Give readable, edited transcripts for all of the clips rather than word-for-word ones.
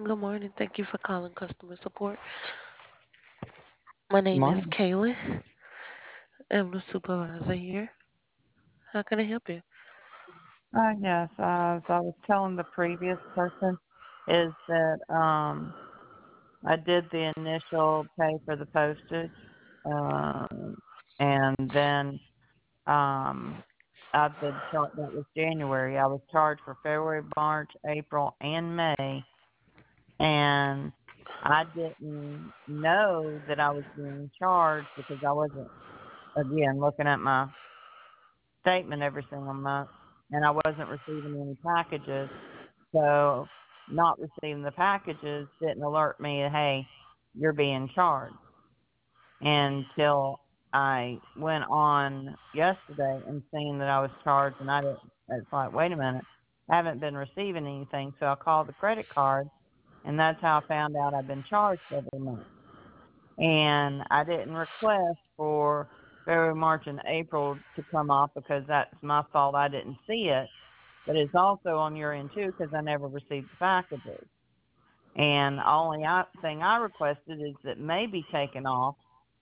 Good morning. Thank you for calling customer support. My name is Morning. Kaylin. I'm the supervisor here. How can I help you? Yes, as I was telling the previous person, is that I did the initial pay for the postage, and then um, I've been charged. That was January. I was charged for February, March, April, and May, and I didn't know that I was being charged because I wasn't again looking at my statement every single month, and I wasn't receiving any packages. So not receiving the packages didn't alert me, hey, you're being charged until I went on yesterday and seen that I was charged, and I didn't. It's like, wait a minute, I haven't been receiving anything. So I called the credit card, and that's how I found out I've been charged every month. And I didn't request for February, March, and April to come off because that's my fault. I didn't see it, but it's also on your end too because I never received the packages. And only thing I requested is that may be taken off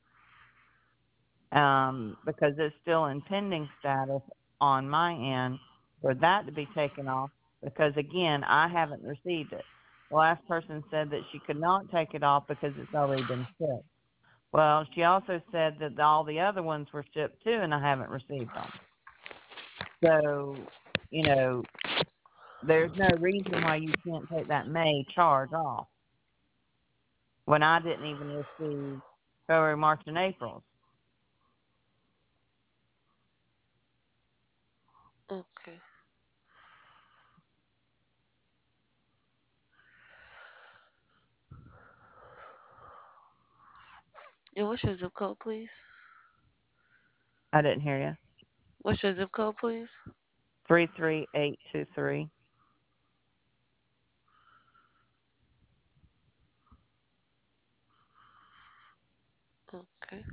because it's still in pending status on my end for that to be taken off because again I haven't received it. The last person said that she could not take it off because it's already been shipped. Well, she also said that all the other ones were shipped too, and I haven't received them. So, you know, there's no reason why you can't take that May charge off when I didn't even receive February, March, and April's. Okay. And what's your zip code, please? I didn't hear you. What's your zip code, please? 33823. Okay.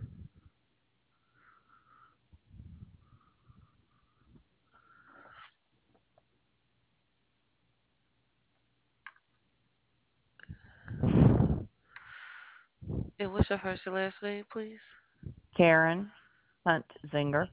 And what's your first and last name, please? Karen Hunt Zinger.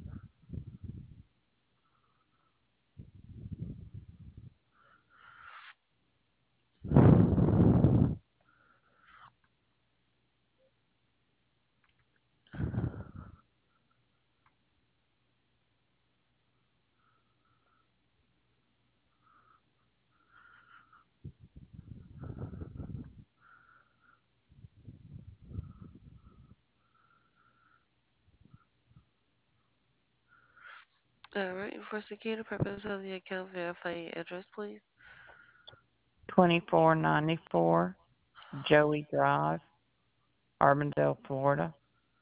All right. And for security purpose of the account, verify your address, please. 2494 Joey Drive, Arbondale, Florida.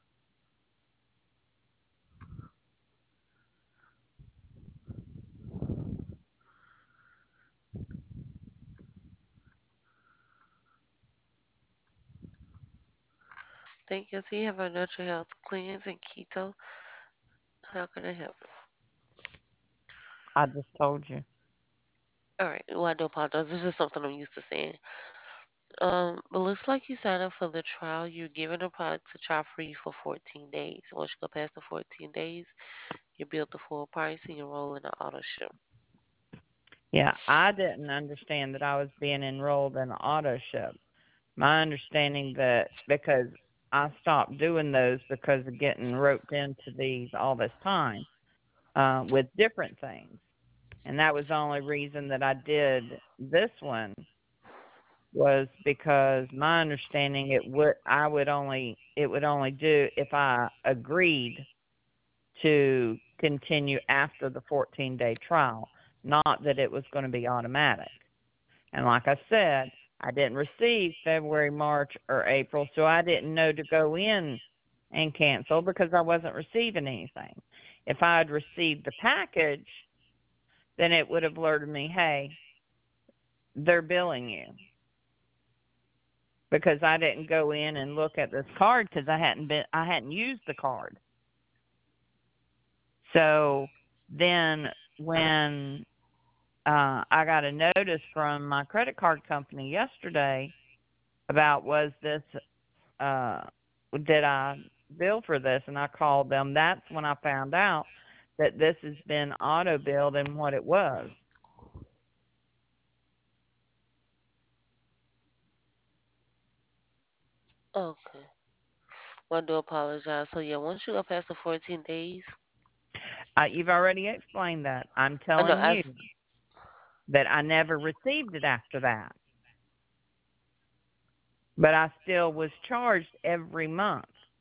Thank you. So you have a natural health cleanse and keto. How can I help you? I just told you. All right. Well, I do apologize. This is something I'm used to saying. But looks like you signed up for the trial. You're given a product to try free for 14 days. Once you go past the 14 days, you bill the full price and you roll in the auto ship. Yeah, I didn't understand that I was being enrolled in auto ship. My understanding that because I stopped doing those because of getting roped into these all this time with different things, and that was the only reason that I did this one was because my understanding it would only do if I agreed to continue after the 14-day trial, not that it was going to be automatic. And like I said, I didn't receive February, March, or April, so I didn't know to go in and cancel because I wasn't receiving anything. If I had received the package, then it would have alerted me, hey, they're billing you. Because I didn't go in and look at this card because I hadn't used the card. So then when I got a notice from my credit card company yesterday about was this uh did I bill for this, and I called them. That's when I found out that this has been auto billed and what it was. Okay. Well, I do apologize. So yeah, once you go past the 14 days, You've already explained that. I'm I know telling you that I never received it after that, but I still was charged every month.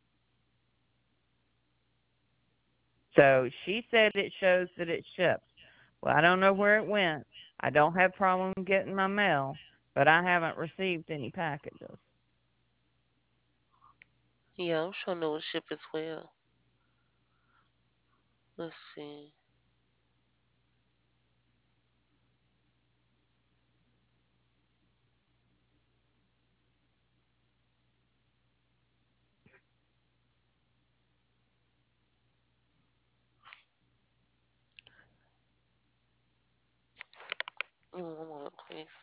So she said it shows that it shipped. Well, I don't know where it went. I don't have problem getting my mail, but I haven't received any packages. yeah, I'm sure no ship as well. Let's see. One moment, please.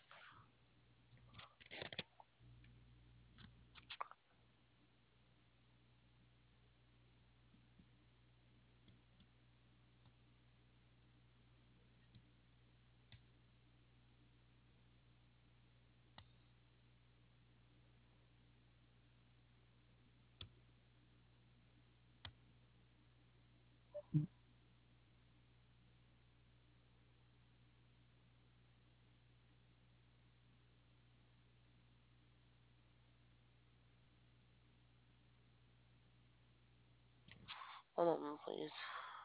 One moment, please.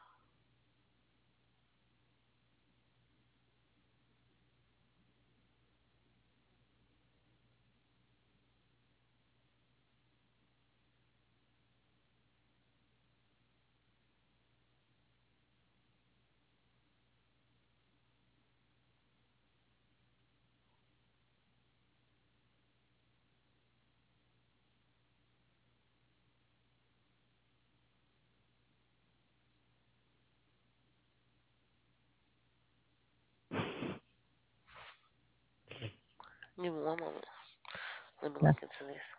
Give me one moment. Let me Yeah. look into this.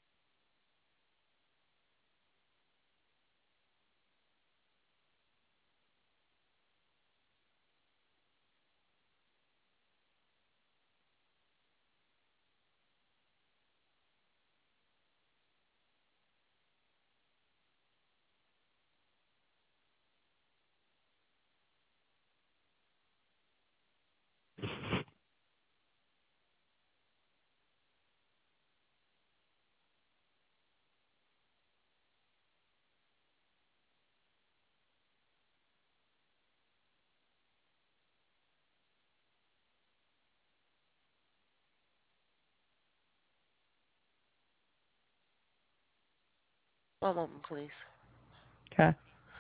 One moment, please. Okay.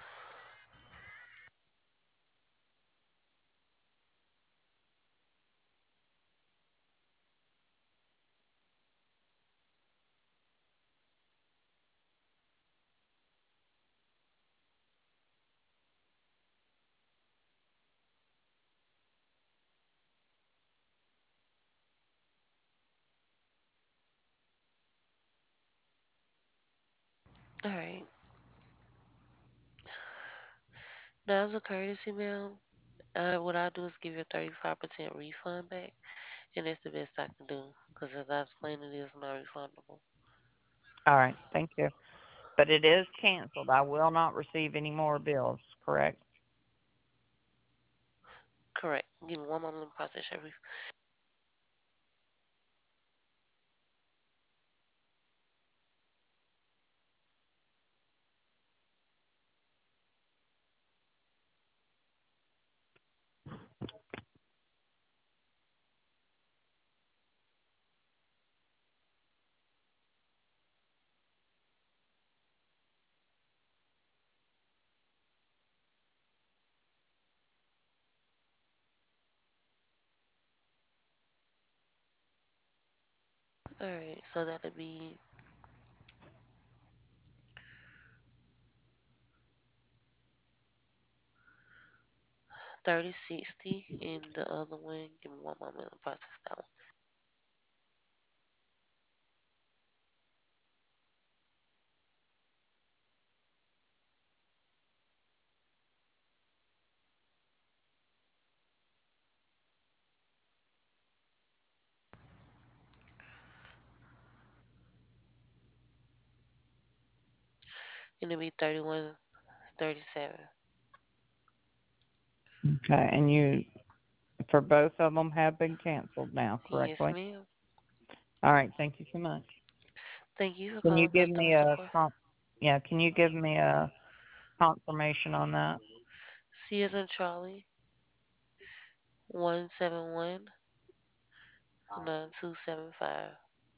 All right. Now, as a courtesy mail, what I'll do is give you a 35% refund back, and that's the best I can do because, as I explained, it is not refundable. All right. Thank you. But it is canceled. I will not receive any more bills, correct? Correct. Give me one moment. Let me process your refund. All right. So that'll be 3060, and the other one, give me one moment to process that one. And it'll be 3137. Okay, and you for both of them have been canceled now, Yes, correctly? ma'am. All right, thank you so much. Thank you for Can you calling give customer me a support. yeah, can you give me a confirmation on that? C as in Charlie, 1719275.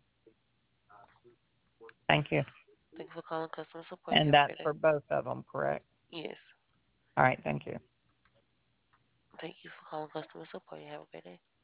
Thank you. Thank you for calling customer support. You And have a that's great day. for both of them, correct? Yes. All right, thank you. Thank you for calling customer support. You have a great day.